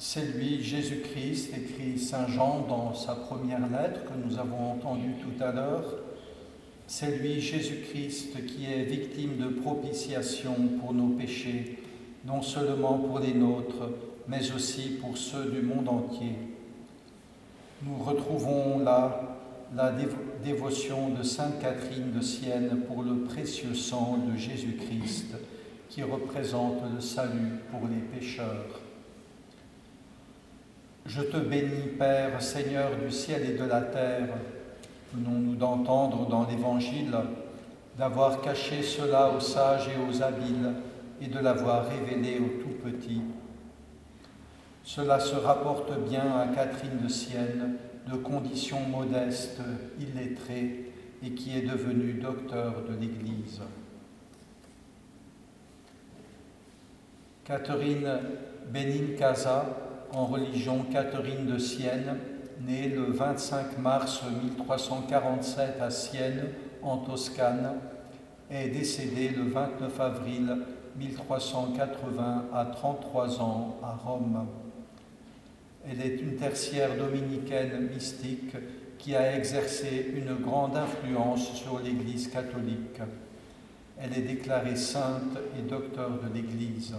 C'est lui, Jésus-Christ, écrit saint Jean dans sa première lettre que nous avons entendue tout à l'heure. C'est lui, Jésus-Christ, qui est victime de propitiation pour nos péchés, non seulement pour les nôtres, mais aussi pour ceux du monde entier. Nous retrouvons là la dévotion de sainte Catherine de Sienne pour le précieux sang de Jésus-Christ, qui représente le salut pour les pécheurs. Je te bénis, Père, Seigneur du ciel et de la terre, venons-nous d'entendre dans l'Évangile, d'avoir caché cela aux sages et aux habiles et de l'avoir révélé aux tout petits. Cela se rapporte bien à Catherine de Sienne, de condition modeste, illettrée, et qui est devenue docteur de l'Église. Catherine Benincasa, en religion Catherine de Sienne, née le 25 mars 1347 à Sienne, en Toscane, est décédée le 29 avril 1380 à 33 ans à Rome. Elle est une tertiaire dominicaine mystique qui a exercé une grande influence sur l'Église catholique. Elle est déclarée sainte et docteur de l'Église.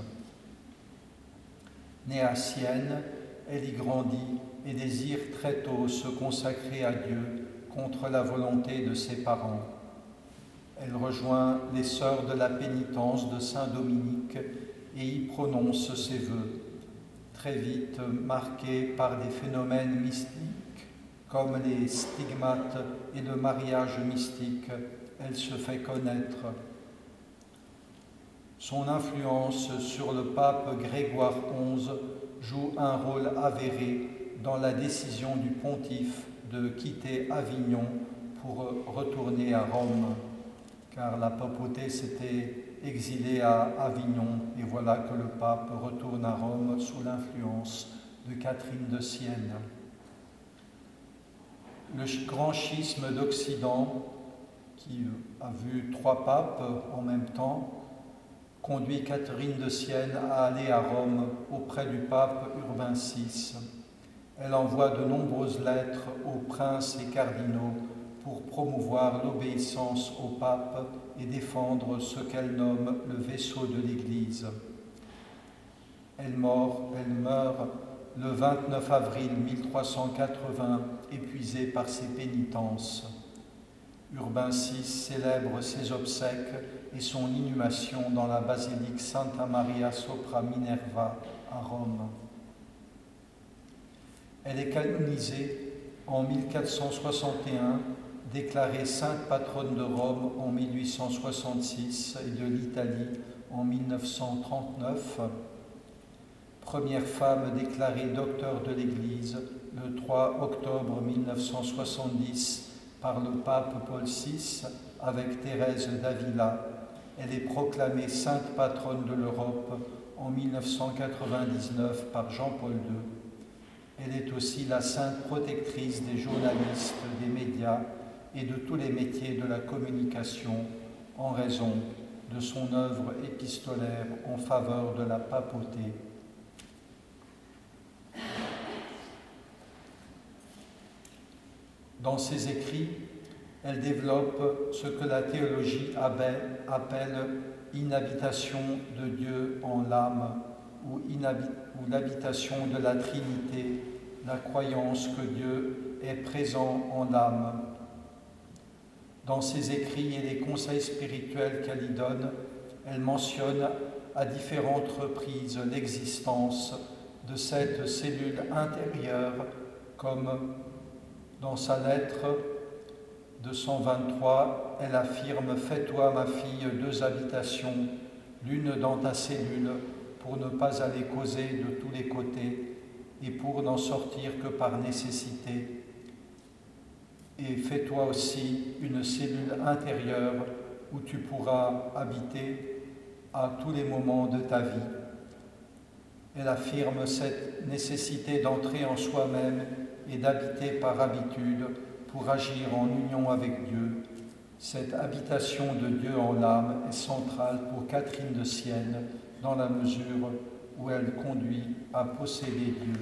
Née à Sienne, elle y grandit et désire très tôt se consacrer à Dieu contre la volonté de ses parents. Elle rejoint les Sœurs de la Pénitence de Saint Dominique et y prononce ses vœux, très vite marqués par des phénomènes mystiques comme les stigmates et le mariage mystique. Elle se fait connaître. Son influence sur le pape Grégoire XI joue un rôle avéré dans la décision du pontife de quitter Avignon pour retourner à Rome, car la papauté s'était exilée à Avignon, et voilà que le pape retourne à Rome sous l'influence de Catherine de Sienne. Le grand schisme d'Occident, qui a vu 3 papes en même temps, conduit Catherine de Sienne à aller à Rome auprès du pape Urbain VI. Elle envoie de nombreuses lettres aux princes et cardinaux pour promouvoir l'obéissance au pape et défendre ce qu'elle nomme le vaisseau de l'Église. Elle meurt le 29 avril 1380, épuisée par ses pénitences. Urbain VI célèbre ses obsèques et son inhumation dans la basilique Santa Maria sopra Minerva à Rome. Elle est canonisée en 1461, déclarée sainte patronne de Rome en 1866 et de l'Italie en 1939. Première femme déclarée docteur de l'Église le 3 octobre 1970 par le pape Paul VI avec Thérèse d'Avila. Elle est proclamée sainte patronne de l'Europe en 1999 par Jean-Paul II. Elle est aussi la sainte protectrice des journalistes, des médias et de tous les métiers de la communication en raison de son œuvre épistolaire en faveur de la papauté. Dans ses écrits, elle développe ce que la théologie appelle inhabitation de Dieu en l'âme ou l'habitation de la Trinité, la croyance que Dieu est présent en l'âme. Dans ses écrits et les conseils spirituels qu'elle y donne, elle mentionne à différentes reprises l'existence de cette cellule intérieure, comme dans sa lettre 223, elle affirme « Fais-toi, ma fille, 2 habitations, l'une dans ta cellule, pour ne pas aller causer de tous les côtés, et pour n'en sortir que par nécessité. Et fais-toi aussi une cellule intérieure où tu pourras habiter à tous les moments de ta vie. » Elle affirme cette nécessité d'entrer en soi-même et d'habiter par habitude pour agir en union avec Dieu. Cette habitation de Dieu en l'âme est centrale pour Catherine de Sienne dans la mesure où elle conduit à posséder Dieu.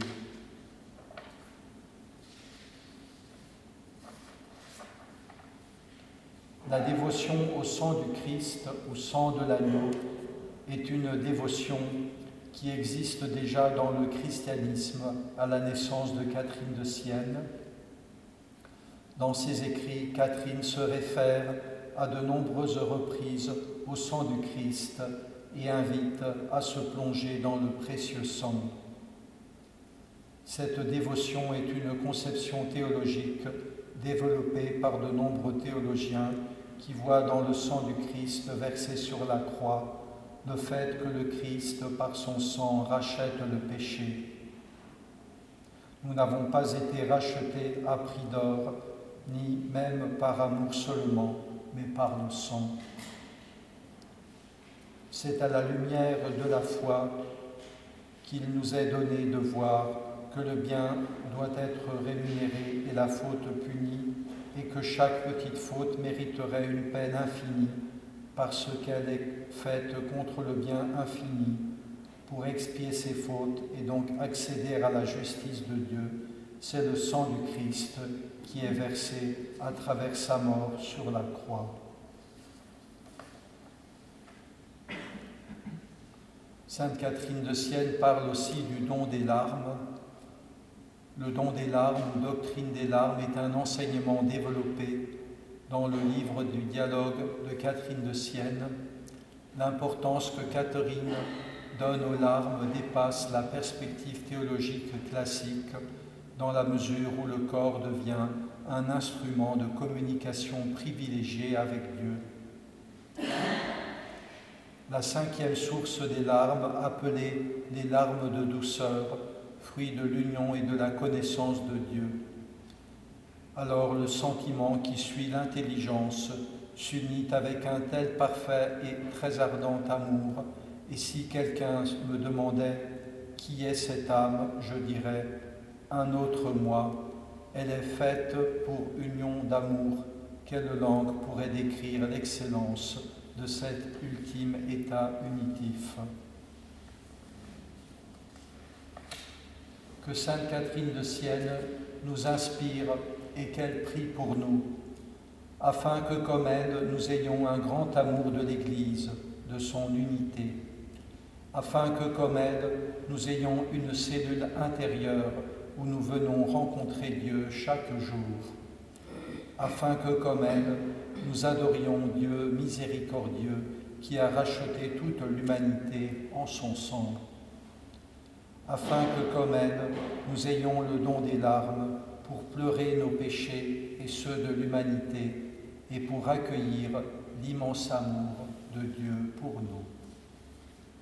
La dévotion au sang du Christ, au sang de l'agneau, est une dévotion qui existe déjà dans le christianisme à la naissance de Catherine de Sienne. Dans ses écrits, Catherine se réfère à de nombreuses reprises au sang du Christ et invite à se plonger dans le précieux sang. Cette dévotion est une conception théologique développée par de nombreux théologiens qui voient dans le sang du Christ versé sur la croix le fait que le Christ, par son sang, rachète le péché. Nous n'avons pas été rachetés à prix d'or, ni même par amour seulement, mais par le sang. C'est à la lumière de la foi qu'il nous est donné de voir que le bien doit être rémunéré et la faute punie, et que chaque petite faute mériterait une peine infinie, parce qu'elle est faite contre le bien infini, pour expier ses fautes et donc accéder à la justice de Dieu. C'est le sang du Christ qui est versé à travers sa mort sur la croix. Sainte Catherine de Sienne parle aussi du don des larmes. Le don des larmes ou doctrine des larmes est un enseignement développé dans le livre du dialogue de Catherine de Sienne. L'importance que Catherine donne aux larmes dépasse la perspective théologique classique dans la mesure où le corps devient un instrument de communication privilégié avec Dieu. La cinquième source des larmes, appelée les larmes de douceur, fruit de l'union et de la connaissance de Dieu. Alors le sentiment qui suit l'intelligence s'unit avec un tel parfait et très ardent amour, et si quelqu'un me demandait qui est cette âme, je dirais un autre moi. Elle est faite pour union d'amour. Quelle langue pourrait décrire l'excellence de cet ultime état unitif? Que Sainte Catherine de Sienne nous inspire et qu'elle prie pour nous, afin que, comme elle, nous ayons un grand amour de l'Église, de son unité, afin que, comme elle, nous ayons une cellule intérieure où nous venons rencontrer Dieu chaque jour, afin que, comme elle, nous adorions Dieu miséricordieux qui a racheté toute l'humanité en son sang, afin que, comme elle, nous ayons le don des larmes pour pleurer nos péchés et ceux de l'humanité et pour accueillir l'immense amour de Dieu pour nous.